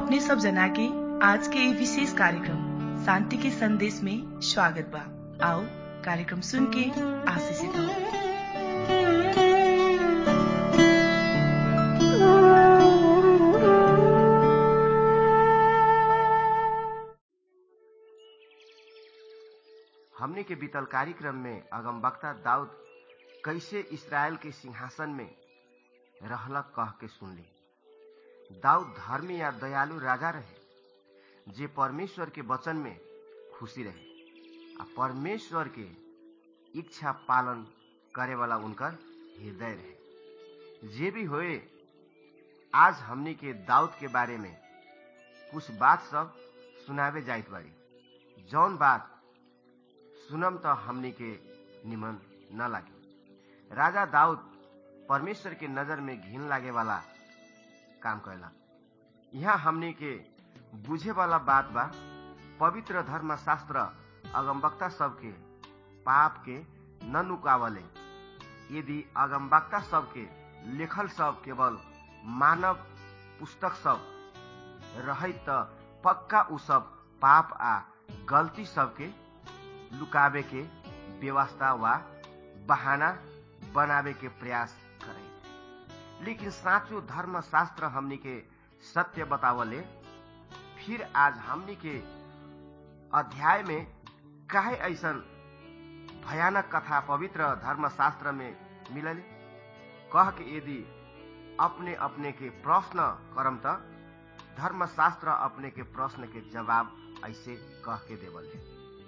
अपने सब जना के आज के ये विशेष कार्यक्रम शांति के संदेश में स्वागत बा। आओ कार्यक्रम सुन के आशीषित हो। हमने के बीतल कार्यक्रम में अगमवक्ता दाऊद कैसे इस्राएल के सिंहासन में रहलक कह के सुनली। दाऊद धर्मी या दयालु राजा रहे जे परमेश्वर के वचन में खुशी रहे आ परमेश्वर के इच्छा पालन करे वाला उनकर हृदय रहे। जे भी होए, आज हमनी के दाऊद के बारे में कुछ बात सब सुनावे जाइत बाड़ी। जौन बात सुनम तो हमनी के निमन न लागे। राजा दाऊद परमेश्वर के नजर में घिन लागे वाला काम कैला। यहाँ हमनी के बुझे वाला बात बा, पवित्र धर्मशास्त्र अगमवक्ता सबके पाप के न नुकावले। यदि अगमवक्ता सबके लेखल सब केवल मानव पुस्तक सब रहे त पक्का उ सब पाप आ गलती सबके लुकावे के व्यवस्था वा बहाना बनावे के प्रयास करे। लेकिन साँचो धर्मशास्त्र हमनी के सत्य बतावले। फिर आज हमनी के अध्याय में काहे ऐसन भयानक कथा पवित्र धर्मशास्त्र में मिलले कह के यदि अपने अपने के प्रश्न करम त धर्मशास्त्र अपने के प्रश्न के जवाब ऐसे कह के देवले।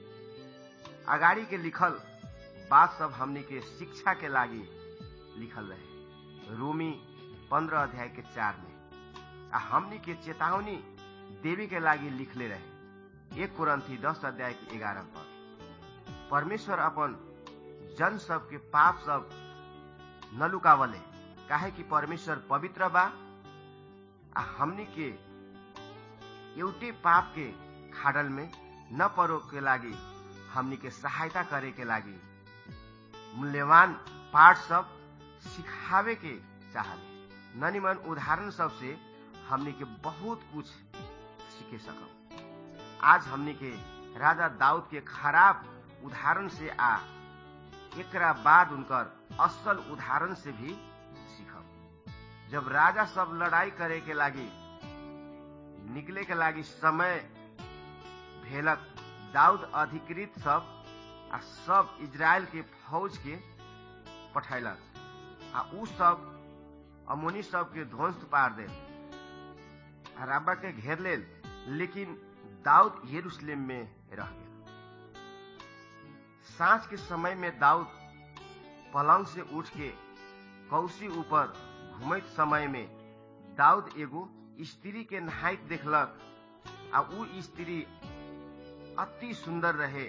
अगाड़ी के लिखल बात सब हमनी के शिक्षा के लागी लिखल रहे। रोमी 15 अध्याय के 4 में आ हमनी के चेतावनी देवी के लागी लिखले रहे। 1 कुरंथी 10 अध्याय के 11 पर परमेश्वर अपन जन सब के पाप सब न लुकावले, काहे कि परमेश्वर पवित्र बा आ हमनी के एउटे पाप के खाडल में न परो के लागी हमनी के सहायता करे के लागी मूल्यवान पाठ सब सिखावे के चाहले। ननिमन उदाहरण सब से हमनी के बहुत कुछ सीखे सकम। आज हमनी के राजा दाऊद के खराब उदाहरण से आ एकरा बाद उनकर असल उदाहरण से भी सीखम। जब राजा सब लड़ाई करे के लागी निकले के लागी समय भेलक, दाऊद अधिकृत सब आ सब इजराइल के फौज के पठैलक आ उ सब अमोनी सब के ध्वंस पार दे राबा के घेर लेल। लेकिन दाऊद यरूशलेम में रह गया। सांझ के समय में दाऊद पलंग से उठ के कौसी ऊपर घूमत समय में दाऊद एगो स्त्री के नहाइत देखलक आ उ स्त्री अति सुंदर रहे।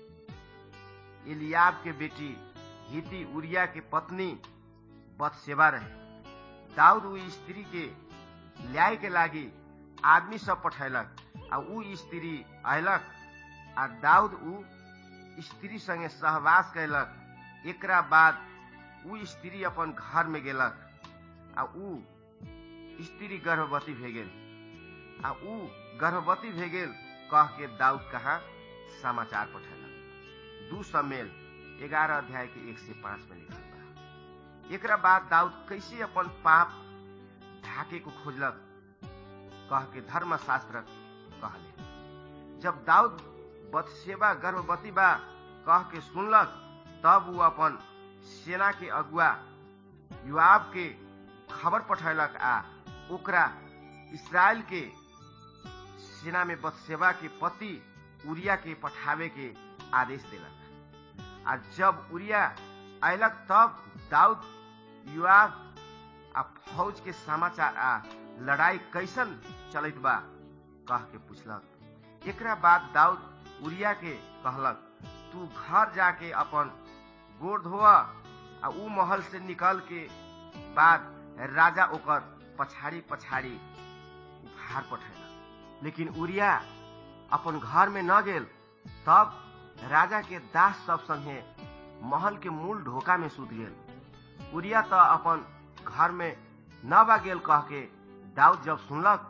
एलियाब के बेटी हिती उरिया के पत्नी बतशेबा रहे। दाऊद उ स्त्री के ल्याय के लागी आदमी सब पठैलक आ उ स्त्री अयलक आ दाऊद उ स्त्री संगे सहवास कैलक। एकरा बाद उ स्त्री अपन घर में गेलक आ उ स्त्री गर्भवती भे गेल आ उ गर्भवती भे गेल कह के दाऊद कहा समाचार पठैलक। 2 शमूएल 11 अध्याय के 1 से 5 में लिखल बा। एकरा बाद दाऊद कैसे अपन पाप ढाके को खोजलक कह के धर्मशास्त्र कहले। जब दाऊद बतशेबा गर्भवती बा कह के सुनलक, तब वो अपन सेना के अगुआ योआब के खबर पठैलक आ ओकरा इस्राएल के सेना में बतशेबा के पति उरिया के पठावे के आदेश देलक। आ जब उरिया अयलक, तब दाऊद योआब आ फौज के समाचार आ लड़ाई कैसन चलत बा कह के पूछलक। एकरा बाद दाऊद उरिया के कहलक, तू घर जाके अपन गोड़ धोआ आ उ महल से निकल के बाद राजा ओकर पछाड़ी पछाड़ी उपहार पठैलक। लेकिन उरिया अपन घर में न गेल। तब राजा के दास सब संगे महल के मूल ढोका में सुत गेल। उरिया त अपन घर में न बा गेल कह के दाऊद जब सुनलक,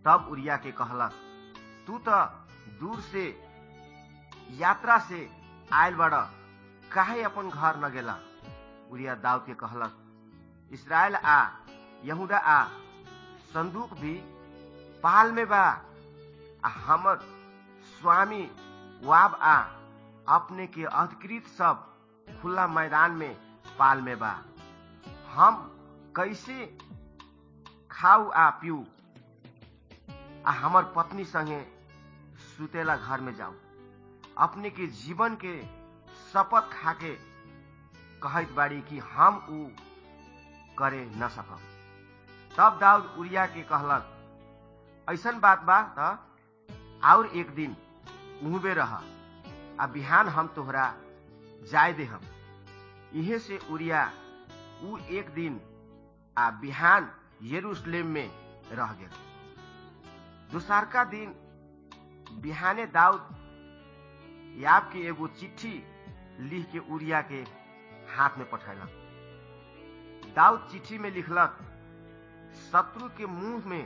तब उरिया के कहलक, तू तो दूर से यात्रा से आयल बड़, काहे अपन घर न गेला? उरिया दाऊद के कहलक, इस्राएल आ यहूदा आ संदूक भी पाल में बा, आ हमर स्वामी वाब आ अपने के अधिकृत सब खुला मैदान में पाल में बा। हम कैसे खाऊ आ पीऊ आ हमर पत्नी संगे सुतेला घर में जाऊ? अपने के जीवन के शपथ खाके कहत बाड़ी कि हम ऊ करे न सकब। तब दाऊद उरिया के कहलक, ऐसन बात बा त और एक दिन उहबे रह, आ बिहान हम तोहरा जाय दे हम। इहे से उरिया ऊ एक दिन आ बिहान यरूशलेम में रह गेल। दूसरका दिन बिहाने दाऊद याब के एगो चिट्ठी लिख के उरिया के हाथ में पठैलक। दाऊद चिट्ठी में लिखलक, शत्रु के मुंह में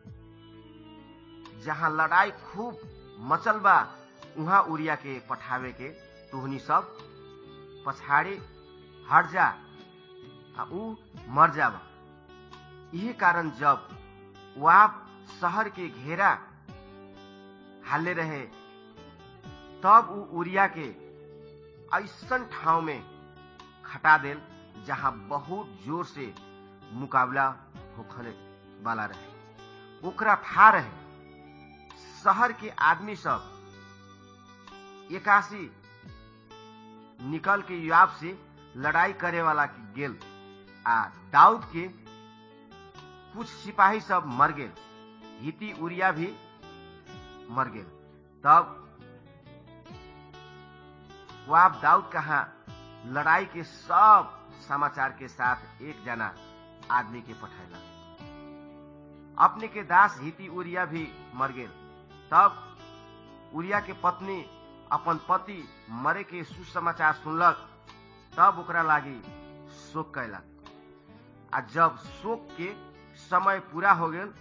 जहां लड़ाई खूब मचल बा, उहाँ उरिया के पठावे के तुहनी सब पछाड़ी हट जा, आ ऊ मर जावा। यही कारण जब वाब शहर के घेरा हाले रहे, तब ऊ उरिया के ऐसन ठाव में खटा देल जहां बहुत जोर से मुकाबला होखले वाला रहे। ओकरा था रहे शहर के आदमी सब एकासी निकल के योआब से लड़ाई करे वाला गेल, आ दाऊद के कुछ सिपाही सब मर गेल, हिती उरिया भी मर गेल। तब योआब दाऊद कहा लड़ाई के सब समाचार के साथ एक जना आदमी के पठैला। अपने के दास हिती उरिया भी मर गेल। तब उरिया के पत्नी अपन पति मरे के सुसमाचार सुनलक, तब ओकरा लागी शोक कैलक। आ जब शोक के समय पूरा हो गेल,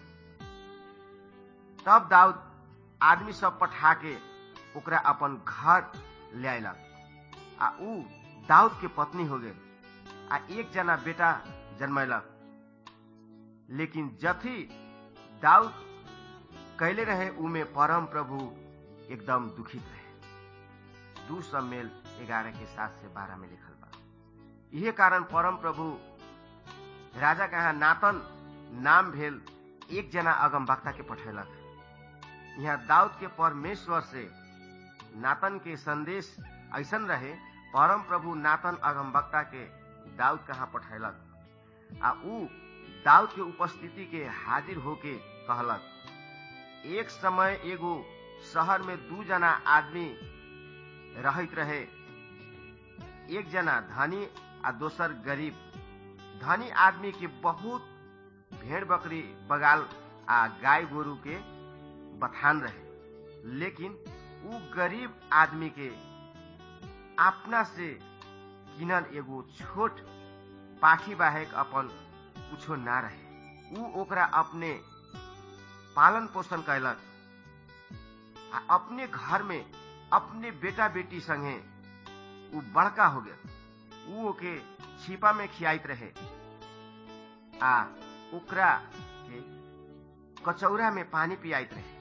तब दाऊद आदमी सब पठा के ओकरा अपन घर ले आयलक, आ ऊ दाऊद के पत्नी हो गेल, आ एक जना बेटा जन्मैलक। लेकिन जथी दाऊद कैले रहे उमे परम प्रभु एकदम दुखित रहे। 2 शमूएल 11 के 7 से 12 में लिखल बा। यही कारण परम प्रभु राजा कहा नातन नाम भेल एक जना अगमवक्ता के पठैलक। यहाँ दाऊद के परमेश्वर से नातन के संदेश ऐसन रहे, परम प्रभु नातन अगमवक्ता के दाऊद कहाँ पठैलक, आ ऊ दाऊद के उपस्थिति के हाजिर होके कहलक, एक समय एगो शहर में 2 जना आदमी रहत रहे, एक जना धनी आ दोसर गरीब। धनी आदमी के बहुत भेड़ बकरी बगाल आ गाय गोरु के बथान रहे, लेकिन ऊ गरीब आदमी के अपना से किनल एगो छोट पाखी बाहेक अपन कुछो ना रहे। ऊ ओकरा अपने पालन पोषण कैलक, आ अपने घर में अपने बेटा बेटी संगे ऊ बड़का हो गया। ऊ ओके छिपा में खियाइत रहे, आ ओकरा के कचौरा में पानी पियाइत रहे,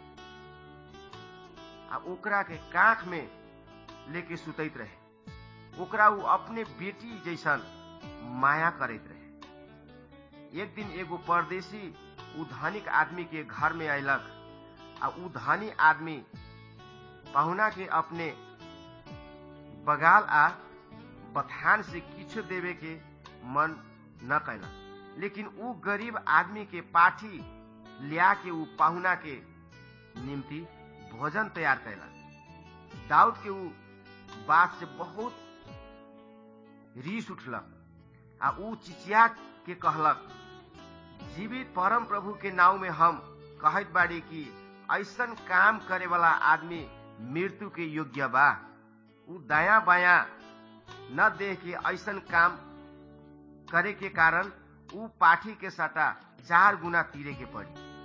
आ ओकरा के काख में लेके सुतैत रहे। ओकरा ऊ अपने बेटी जैसन माया करैत रहे। एक दिन एगो परदेशी ऊ धनिक आदमी के घर में अयलक, आ ऊ धनी आदमी पहुना के अपने बगाल आ बथान से किछु देवे के मन न कैलक, लेकिन ऊ गरीब आदमी के पाठी लिया के ऊ पहुना के निम्ति भोजन तैयार कैलक। दाऊद के ऊ बात से बहुत रीस उठलक, आ ऊ चिचिया के कहलक, जीवित परम प्रभु के नाव में हम कहत बाड़ी कि ऐसन काम करे वाला आदमी मृत्यु के योग्य बा। ऊ दाया बाया न देख के ऐसन काम करे के कारण ऊ पाठी के सटा 4 गुना तीरे के पड़ी।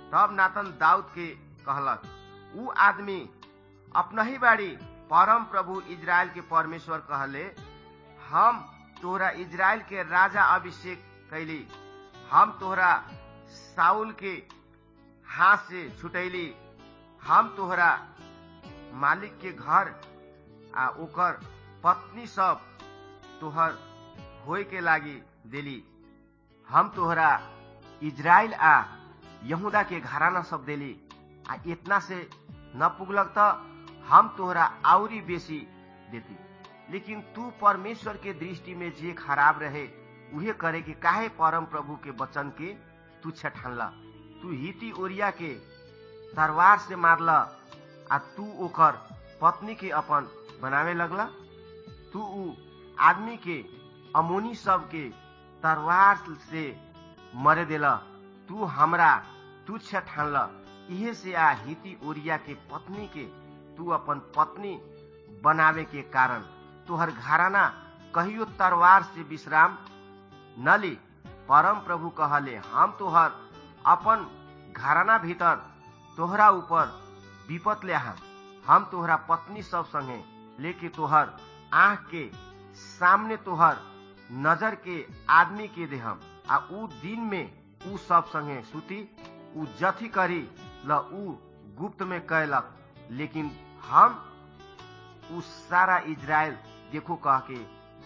तब नातन दाऊद के कहलक, ऊ आदमी अपना ही बाड़ी परम प्रभु इजराइल के परमेश्वर कहले, हम तोहरा इजराइल के राजा अभिषेक कैली, हम तोहरा साउल के हाथ से छुटैली, हम तोहरा मालिक के घर आ ओकर पत्नी सब तोहर होय के लागी देली, हम तोहरा इजराइल आ यहूदा के घराना सब देली। आ इतना से न पुगलक त हम तोहरा आउरी बेसी देती। लेकिन तू परमेश्वर के दृष्टि में जे खराब रहे उहे करे के काहे परम प्रभु के वचन के तुच्छ ठानला। तू हिती ओरिया के तरवार से मारला आ तू ओकर पत्नी के अपन बनावे लगला। तू ऊ आदमी के अमोनी सब के तरवार से मरे देला। तू हमरा तुच्छ ठानला। इहे से आ हिती ओरिया के पत्नी के तू अपन पत्नी बनावे के कारण तोहर घराना कहियो तरवार से विश्राम न ली। परम प्रभु कहले, हम तोहर अपन घराना भीतर तोहरा ऊपर विपत ले आहा। हम तोहरा पत्नी सब संगे लेके तोहर आँख के सामने तोहर नजर के आदमी के देहम। आ ऊ दिन में ऊ सब संगे सुती। ऊ जथी करी ल ऊ गुप्त में कैलक, लेकिन हम ऊ सारा इजराइल देखो कह के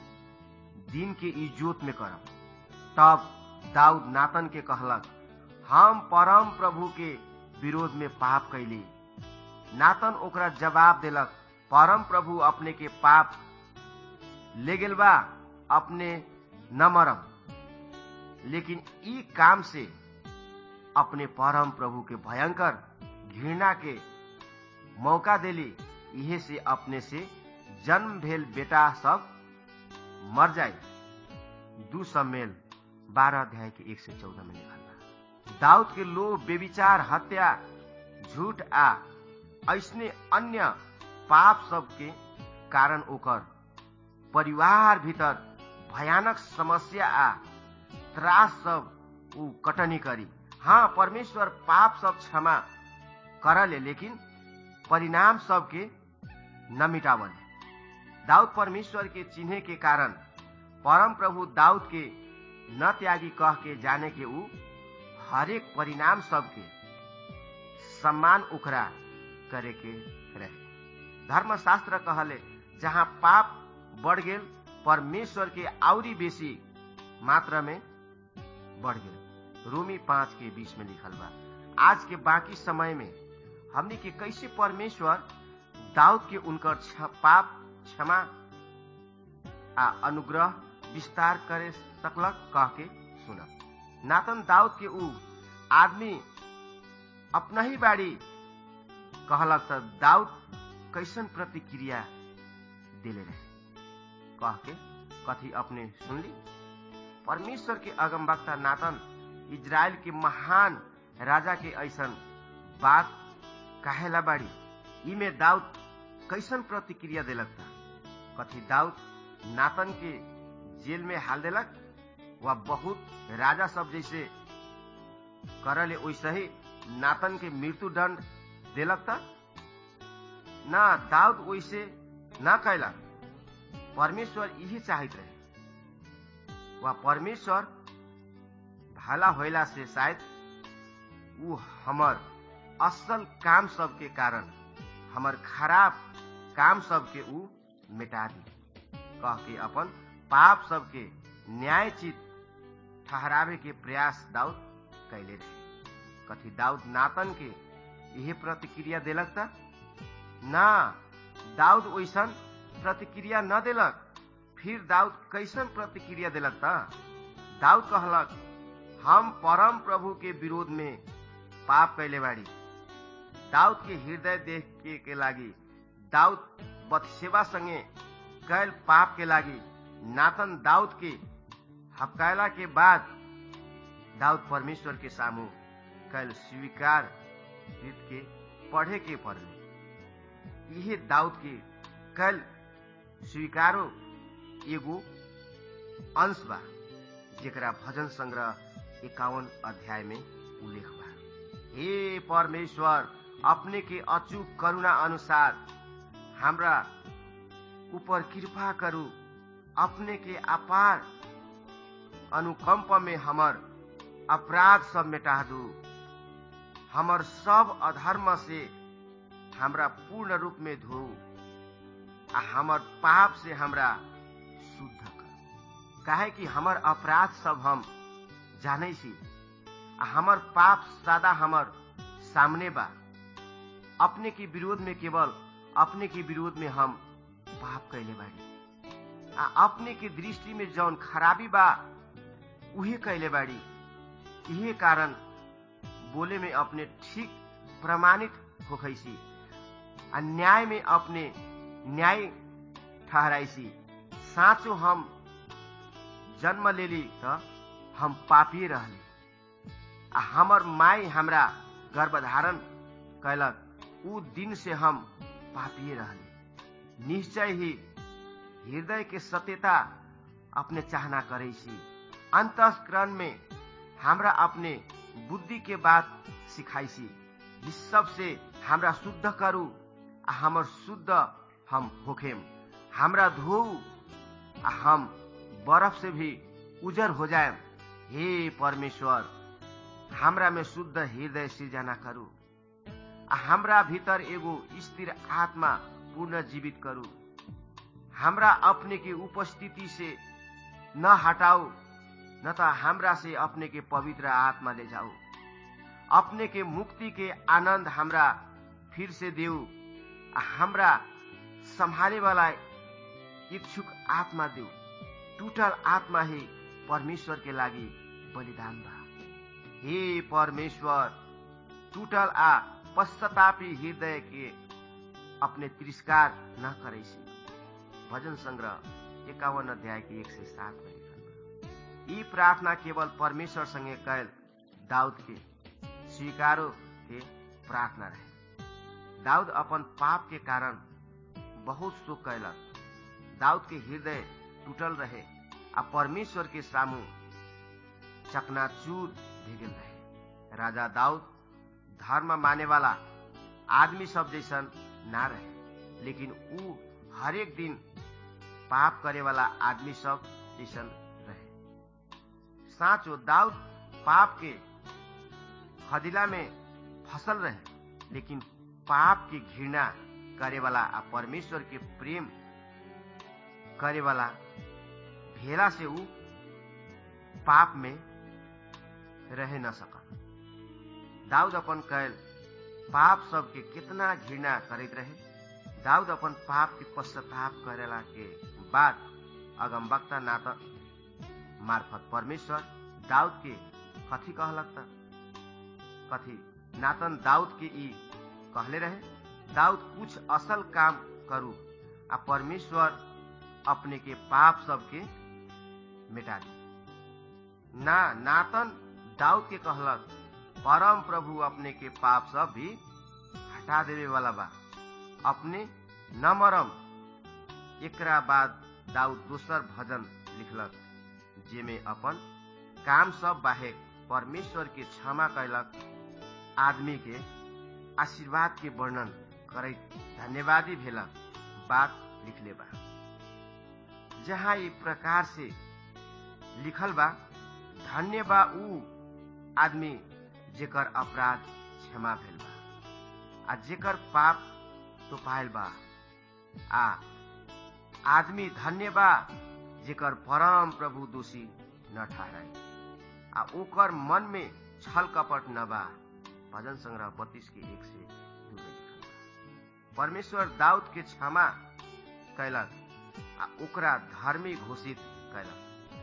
दिन के इज्जत में करब। तब दाऊद नातन के कहलक, हम परम प्रभु के विरोध में पाप कैली। नातन ओकरा जवाब देलक, परम प्रभु अपने के पाप ले गेल बा, अपने न मरम। लेकिन ई काम से अपने परम प्रभु के भयंकर घृणा के मौका देली। इहे से अपने से जन्म भेल बेटा सब मर जाए। 2 शमूएल 12 अध्याय के 1 से 14 में लिखल बा। दाऊद के लोभ, बेविचार, हत्या, झूठ आ ऐसने अन्य पाप सब के कारण ओकर परिवार भीतर भयानक समस्या आ त्रास सब ऊ कटनी करी। हाँ, परमेश्वर पाप सब क्षमा करले, लेकिन परिणाम सब के न मिटावले। दाऊद परमेश्वर के चिन्हे के कारण परम प्रभु दाऊद के न त्यागी कह के जाने के ऊ हरेक परिणाम सब के सम्मान ओकरा करे के रहे। धर्मशास्त्र कहले, जहाँ पाप बढ़ गेल परमेश्वर के आउरी बेसी मात्रा में बढ़ गेल। रोमी 5 के 20 में लिखल बा। आज के बाकी समय में हमनी के कैसे परमेश्वर दाऊद के उनकर पाप क्षमा आ अनुग्रह विस्तार करे सकलक कह के सुनब। नातन दाऊद के ऊ आदमी अपना ही बाड़ी कहलक त दाऊद कैसन प्रतिक्रिया दिले रहे कह के कथी अपने सुनली। परमेश्वर के अगमवक्ता नातन इजराइल के महान राजा के ऐसन बात काहेला बाड़ी। इमे दाऊद कैसन प्रतिक्रिया देलक था। कथी दाऊद नातन के जेल में हाल देलक वा बहुत राजा सब जैसे करले वैसे ही नातन के मृत्यु दंड देलक था ना। दाऊद वैसे ना कैलक। परमेश्वर यही चाहत रहे वा परमेश्वर भला होइला से शायद ऊ हमर असल काम सब के कारण हमर खराब काम सब के ऊ मिटा दी कह के अपन पाप सब के न्यायचित ठहरावे के प्रयास दाऊद कैले रहे। कथी दाऊद नातन के यही प्रतिक्रिया देलक था ना। दाऊद वैसन प्रतिक्रिया न देलक। फिर दाऊद कैसन प्रतिक्रिया देलक था। दाऊद कहलक, हम परम प्रभु के विरोध में पाप कैले बाड़ी। दाऊद के हृदय देख के लागी दाऊद बतशेबा संगे कैल पाप के लागी नातन दाऊद के हपकायला के बाद दाऊद परमेश्वर के सामू कैल स्वीकार के पढ़े के पड़ले। यह दाऊद के कैल स्वीकारो एगो अंश बा जेकरा भजन संग्रह 51 अध्याय में उल्लेख बा। हे परमेश्वर, अपने के अचूक करुणा अनुसार हाम्रा ऊपर कृपा करू। अपने के अपार अनुकंप में हमर अपराध सब मिटा दू। हमर सब अधर्म से हमरा पूर्ण रूप में धो आ हमर पाप से हमरा शुद्ध कर। काहे कि हमर अपराध सब हम जाने सी आ हमर पाप सदा हमर सामने बा। अपने के विरोध में केवल अपने के विरोध में हम पाप कैले बाड़ी आ अपने के दृष्टि में जौन खराबी बा उहे कैले बाड़ी। यही कारण बोले में अपने ठीक प्रमाणित होखैसी आ न्याय में अपने न्याय ठहराइसी। साँचो हम जन्म लेली त हम पापी रहली आ हमर माई हमरा गर्भधारण कैलक उ दिन से हम पापी रहली। निश्चय ही हृदय के सत्यता अपने चाहना करैसी। अंतःकरण में हमरा अपने बुद्धि के बात सिखाइसी। इस सब से हमरा शुद्ध करू आ हमर शुद्ध हम होखेम। हमरा धोऊ आ हम बर्फ से भी उजर हो जाएम। हे परमेश्वर, हमरा में शुद्ध हृदय सृजना करू आ हमरा भीतर एगो स्थिर आत्मा पूर्ण जीवित करू। हमरा अपने के उपस्थिति से न हटाओ, न तो हमरा से अपने के पवित्र आत्मा ले जाओ। अपने के मुक्ति के आनंद हमरा फिर से देऊ आ हमरा संभाले वाला इच्छुक आत्मा देऊ। टूटल आत्मा ही परमेश्वर के लागी बलिदान बा। हे परमेश्वर, टूटल आ पश्चातापी हृदय के अपने तिरस्कार न करैसी। भजन संग्रह 51 अध्याय के 1 से 7 में लिखल बा। ई प्रार्थना केवल परमेश्वर संगे कैल दाऊद के स्वीकारो के प्रार्थना रहे। दाऊद अपन पाप के कारण बहुत शोक कैलक। दाऊद के हृदय टूटल रहे आ परमेश्वर के सामू चकनाचूर भी गेल रहे। राजा दाऊद धर्म माने वाला आदमी सब जैसन ना रहे, लेकिन ऊ हरेक दिन पाप करे वाला आदमी सब जैसन रहे। साँचो दाऊद पाप के खदिला में फसल रहे, लेकिन पाप की घृणा करे वाला आ परमेश्वर के प्रेम करे वाला भेला से ऊ पाप में रहे न सकल। दाऊद अपन कैल पाप सब के कितना घृणा करते रहे। दाऊद अपन पाप के पश्चाताप करेला के बाद अगमवक्ता नातन मार्फत परमेश्वर दाऊद के कथी कहलक त कथी नातन दाऊद के ई कहले रहे, दाऊद कुछ असल काम करू आ परमेश्वर अपने के पाप सब के मिटा दी। नातन दाऊद के कहलक, परम प्रभु अपने के पाप सब भी हटा देवे वाला बा, अपने न मरम। एकरा बाद दाऊद दोसर भजन लिखलक, जेमे अपन काम सब बाहेक परमेश्वर के क्षमा कैलक आदमी के आशीर्वाद के वर्णन करे धन्यवादी भेला बात लिखले बा। जहाँ ये प्रकार से लिखल बा, धन्य बा ऊ आदमी जेकर अपराध क्षमा भेल बा आ जेकर पाप तो पायल बा। आ आदमी धन्य बा जेकर परम प्रभु दोषी न ठहराई आ ओकर मन में छल कपट न बा। भजन संग्रह 32 के 1 से 2 में लिखल बा। परमेश्वर दाऊद के क्षमा कैलक आ ओकरा धर्मी घोषित कैलक।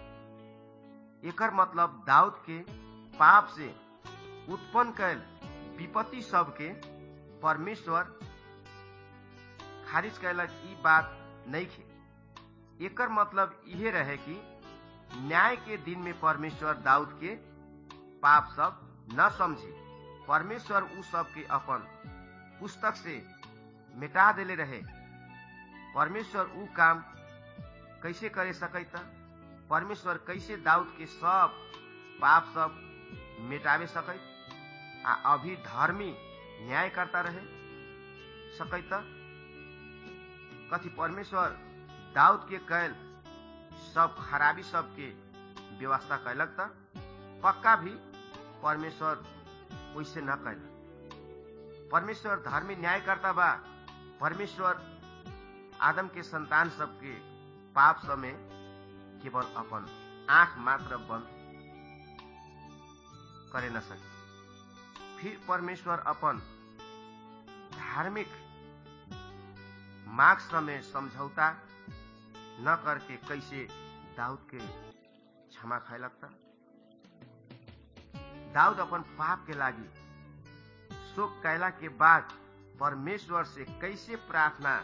एकर मतलब दाऊद के पाप से उत्पन्न कैल विपत्ति सब के परमेश्वर खारिज कैलक, ई बात नहीं खे। एकर मतलब यह रहे कि न्याय के दिन में परमेश्वर दाऊद के पाप सब न समझे। परमेश्वर उ सब के अपन पुस्तक से मिटा देले रहे। परमेश्वर उ काम कैसे करे सकैता? परमेश्वर कैसे दाऊद के सब पाप सब मिटावे सकैत आ अभी धर्मी न्याय करता रहे सकै त? कथी परमेश्वर दाऊद के कैल सब खराबी सब के व्यवस्था कैलक त? पक्का भी परमेश्वर वैसे न कैलक। परमेश्वर धर्मी न्याय करता बा। परमेश्वर आदम के संतान सबके पाप समय केवल अपन आंख मात्र बंद करे न सके। फिर परमेश्वर अपन धार्मिक मार्ग समय समझौता न करके कैसे दाऊद के क्षमा खैलक त? दाऊद अपन पाप के लागी शोक कैला के बाद परमेश्वर से कैसे प्रार्थना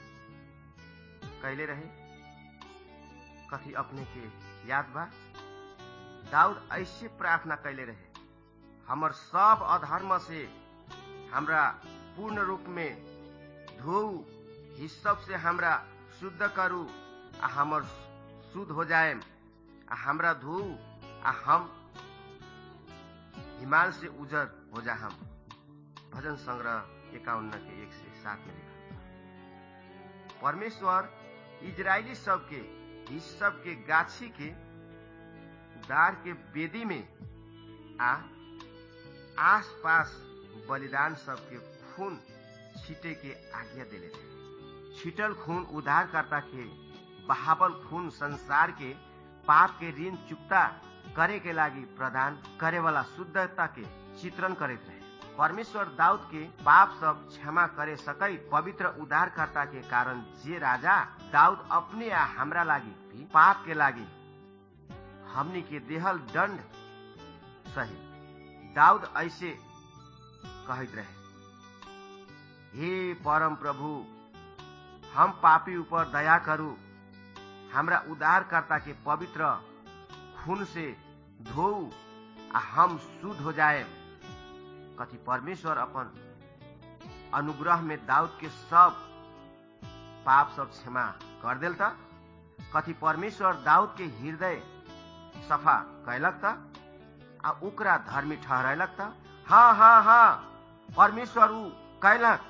कैले रहे? कथी अपने के याद बा? दाऊद ऐसे प्रार्थना कैले रहे, हमर सब अधर्म से हमरा पूर्ण रूप में धोऊ, हिस्सब से हमरा शुद्ध करू, आ हमर शुद्ध हो जाए, आ हमरा धोऊ, आ हम हिमाल से उजर हो जा हम। भजन संग्रह 51 के 1 से 7 में लिखा। परमेश्वर इजरायली सबके हिस्सब के गाछी के दार के बेदी में आस पास बलिदान सबके खून छीटे के आज्ञा देले थे। छीटल खून उद्धारकर्ता के बहावल खून संसार के पाप के ऋण चुकता करे के लागी प्रदान करे वाला शुद्धता के चित्रण करते रहे। परमेश्वर दाऊद के पाप सब क्षमा करे सकई पवित्र उद्धारकर्ता के कारण जे राजा दाऊद अपने आ हमरा लागी भी पाप के लागी हमनी के देहल दंड सही। दाऊद ऐसे कहत रहे, हे परम प्रभु, हम पापी ऊपर दया करू, हमरा उद्धारकर्ता के पवित्र खून से धोऊ, आ हम शुद्ध हो जाए। कथी परमेश्वर अपन अनुग्रह में दाऊद के सब पाप सब क्षमा कर देल था? कथी परमेश्वर दाऊद के हृदय सफा कैलक था आ ओकरा धर्मी ठहरैलक था? हाँ हाँ हाँ, परमेश्वर ऊ कैलक।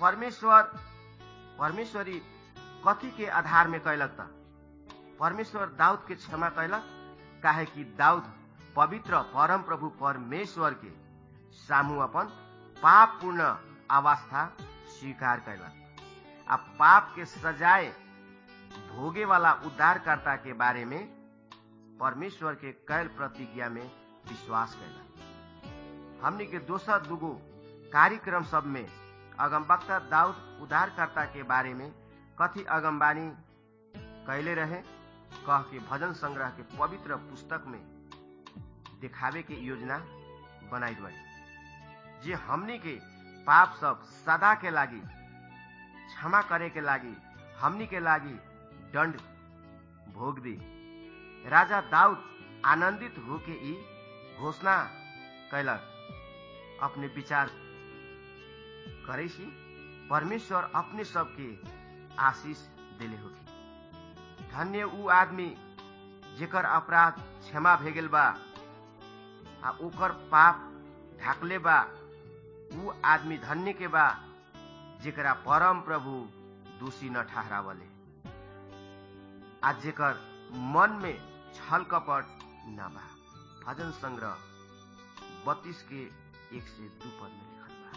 परमेश्वरी कथी के आधार में कैलक था? परमेश्वर दाऊद के क्षमा कैलक काहे कि दाऊद पवित्र परम प्रभु परमेश्वर के सामू अपन पाप पूर्ण अवस्था स्वीकार कैलक आ पाप के सजाए भोगे वाला उद्धारकर्ता के बारे में परमेश्वर के कैल प्रतिज्ञा में विश्वास कैलक। हमनी के दोसर दुगो कार्यक्रम सब में अगमवक्ता दाऊद उद्धारकर्ता के बारे में कथी अगमबानी कैले रहे कह के भजन संग्रह के पवित्र पुस्तक में दिखावे के योजना बनाई गई, जे हमनी के पाप सब सदा के लागी क्षमा करे के लागी हमनी के लागी दंड भोग दी। राजा दाऊद आनंदित होके ई घोषणा कैलक, अपने विचार करे सी परमेश्वर अपने सबके आशीष देले होगी। धन्य ऊ आदमी जेकर अपराध क्षमा भेगेल बा आ ओकर पाप ढाकले बा। ऊ आदमी धन्य के बा जेकरा परम प्रभु दोषी न ठहरावले आ जेकर मन में छल कपट न बा। भजन संग्रह 32 के 1 से 2 पद में लिखल बा।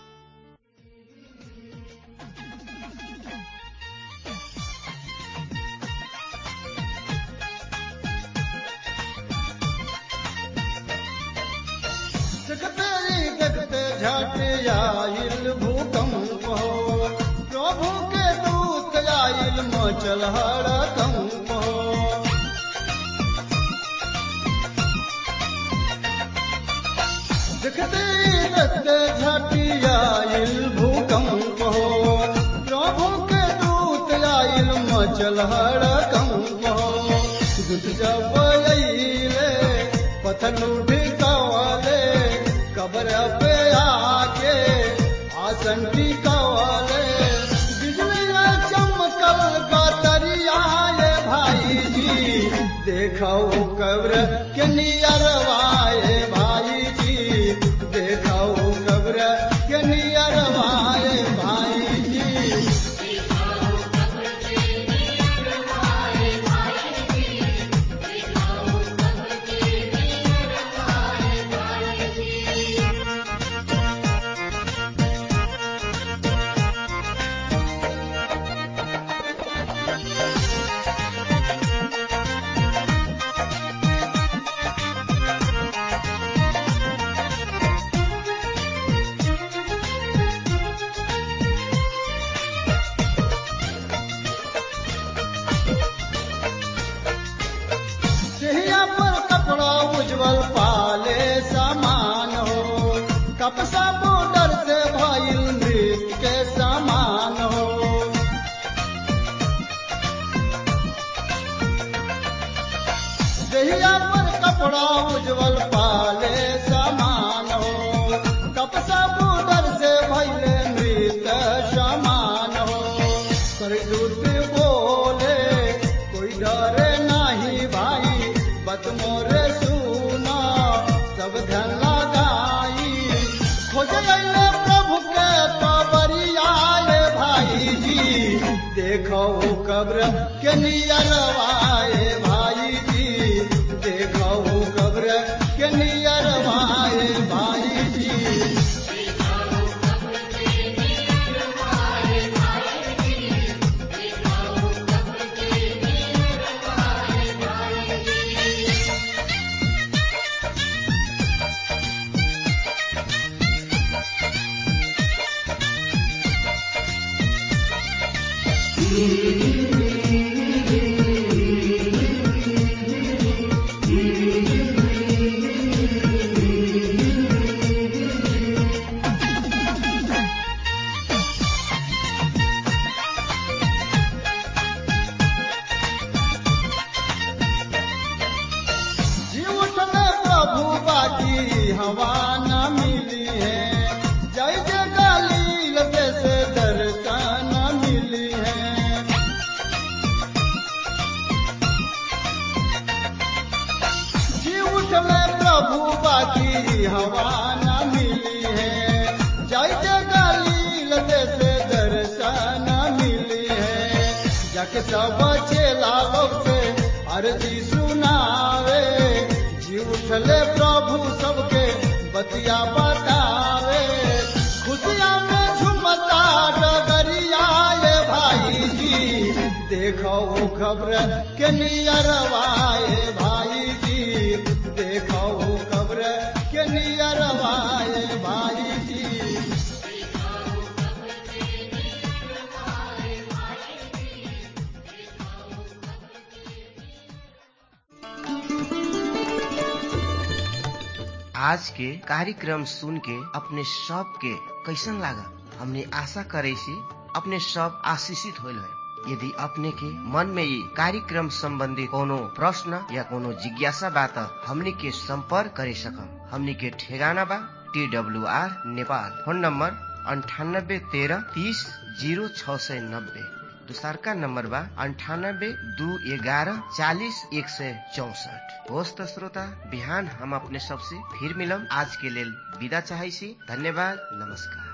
झट आइल भूकंप हो, प्रभु के दूत आइल मचल हड़कंप हो। देखते देखते झट आइल भूकंप हो, प्रभु के दूत आइल मचल हड़कंप हो। दूत जब अइले पत्थर ढिकावले, कब्र पे आके आसन टिकावले। बिजलियां चमकल गतरिया ये भाई जी, देखो कब्र के नियरवाए भाई जी, देखो कपड़ा उज्जवल पाले समान हो, कपसा बूढ़र से भैले मृत समान हो। स्वर्गदूत बोले कोई डरे नहीं भाई, बत मोरे सुना सब ध्यान लगाई। खोज गए प्रभु के कबरिया भाई जी, देखो कब्र के नियरवाए भाई जी, देखो कब्र के नियरवाए भाई जी। हवा न मिली है, जय जय गलील जैसे दर्शन मिली है। जी उठले प्रभु बाकी हवा न मिली है, जय जय गलील जैसे दर्शन मिली है। जाके सब चेला लोग से अर्जी सुनावे, जी उठले प्रभु सबके बतिया बतावे। खुशियाँ में झुमता डगरिया भाई जी, देखो खबर के नियरवाए भाई जी, देखो खबर के नियरवाए भाई जी। आज के कार्यक्रम सुन के अपने सब के कैसन लागा? हमने आशा करे सी अपने सब आशीषित होल है। यदि अपने के मन में ये कार्यक्रम संबंधी कोनो प्रश्न या कोनो जिज्ञासा बा त हमनी के संपर्क करे सकम। हमनी के ठेगाना बा TWR नेपाल, फोन नंबर 9813300690। दूसरका नंबर बा 9821140164। होस् त श्रोता, बिहान हम अपने सबसे फिर मिलम। आज के लेल विदा चाहैसी। धन्यवाद, नमस्कार।